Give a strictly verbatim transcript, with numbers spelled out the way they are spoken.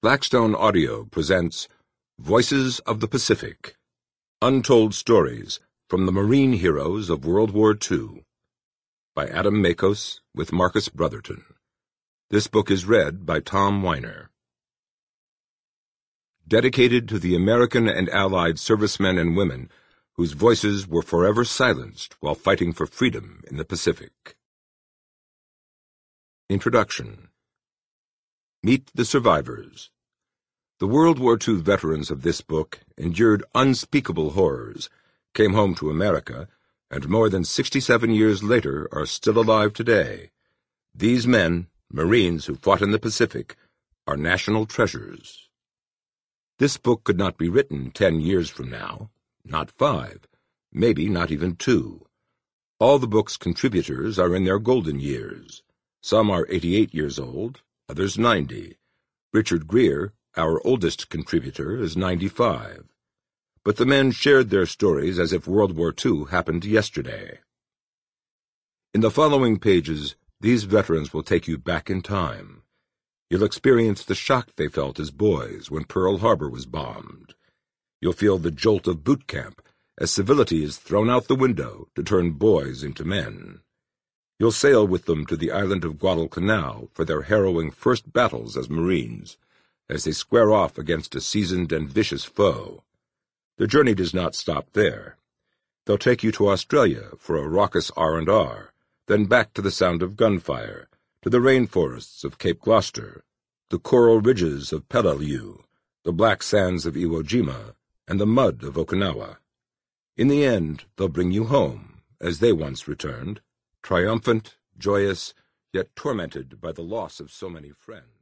Blackstone Audio presents Voices of the Pacific, Untold Stories from the Marine Heroes of World War Two, by Adam Makos with Marcus Brotherton. This book is read by Tom Weiner. Dedicated to the American and Allied servicemen and women whose voices were forever silenced while fighting for freedom in the Pacific. Introduction. Meet the survivors. The World War Two veterans of this book endured unspeakable horrors, came home to America, and more than sixty-seven years later are still alive today. These men, Marines who fought in the Pacific, are national treasures. This book could not be written ten years from now, not five, maybe not even two. All the book's contributors are in their golden years. Some are eighty-eight years old, others ninety. Richard Greer, our oldest contributor, is ninety-five. But the men shared their stories as if World War Two happened yesterday. In the following pages, these veterans will take you back in time. You'll experience the shock they felt as boys when Pearl Harbor was bombed. You'll feel the jolt of boot camp as civility is thrown out the window to turn boys into men. You'll sail with them to the island of Guadalcanal for their harrowing first battles as Marines, as they square off against a seasoned and vicious foe. The journey does not stop there. They'll take you to Australia for a raucous R and R, then back to the sound of gunfire, to the rainforests of Cape Gloucester, the coral ridges of Peleliu, the black sands of Iwo Jima, and the mud of Okinawa. In the end, they'll bring you home, as they once returned, triumphant, joyous, yet tormented by the loss of so many friends.